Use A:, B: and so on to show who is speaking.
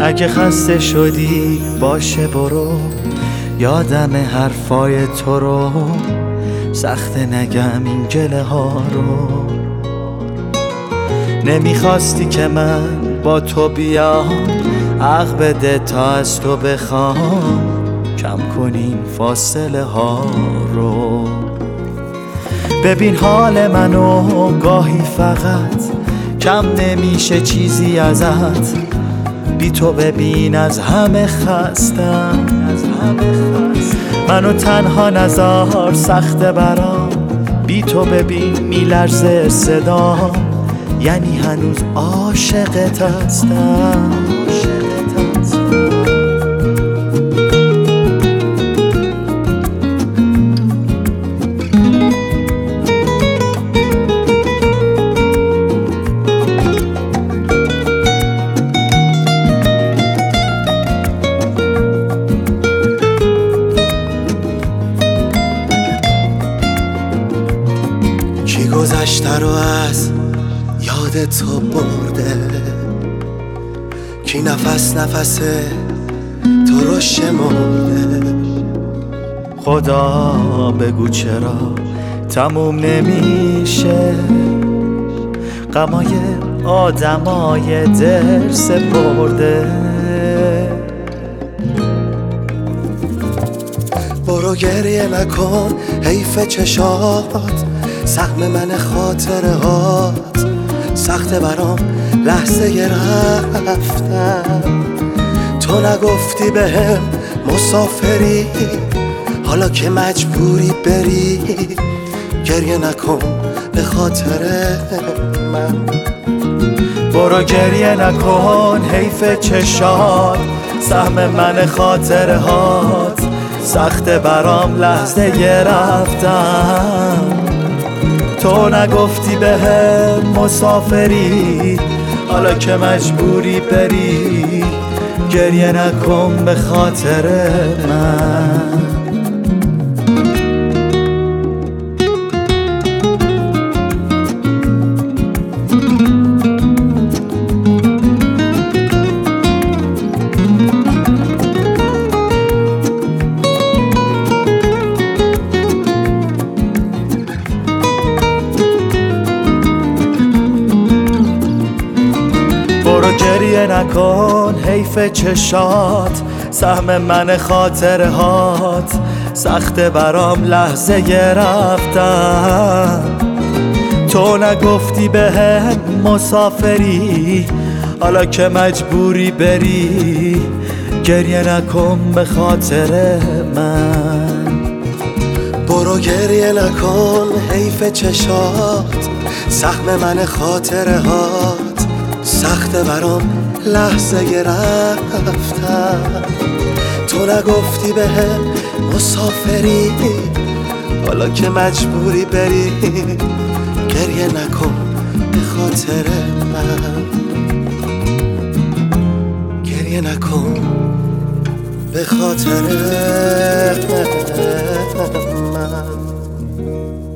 A: اگه خسته شدی باشه برو، یادم حرفای تو رو، سخته نگم این گله ها رو. نمیخواستی که من با تو بیام، حق بده تا از تو بخوام، کم کنین فاصله ها رو. ببین حال منو گاهی فقط کم نمیشه چیزی ازت، بی تو ببین از همه خستم. منو تنها نذار سخته برام، بی تو ببین میلرزه صدام، یعنی هنوز عاشقت هستم.
B: کی گذشته رو از یاد تو برده، کی نفس تو رو شمرده.
A: خدا بگو چرا تموم نمیشه، غمای آدمای دل سپرده.
B: برو گریه نکن حیف چشات، سهم من خاطره هات، سخته برام لحظه رفتن. تو نگفتی بهم مسافری، حالا که مجبوری بری، گریه نکن به خاطر من.
A: برو گریه نکن حیف چشات، سهم من خاطره هات، سخته برام لحظه رفتن. تو نگفتی بهم مسافری، حالا که مجبوری بری، گریه نکن به خاطر من. برو گریه نکن حیف چشات، سهم من خاطره هات، سخته برام لحظه رفتن. تو نگفتی بهم مسافری، حالا که مجبوری بری، گریه نکن به خاطر من.
B: برو گریه نکن حیف چشات، سهم من خاطره هات، سخته برام لحظه رفتن. تو نگفتی بهم مسافری، حالا که مجبوری بری، گریه نکن به خاطر من. گریه نکن به خاطر من.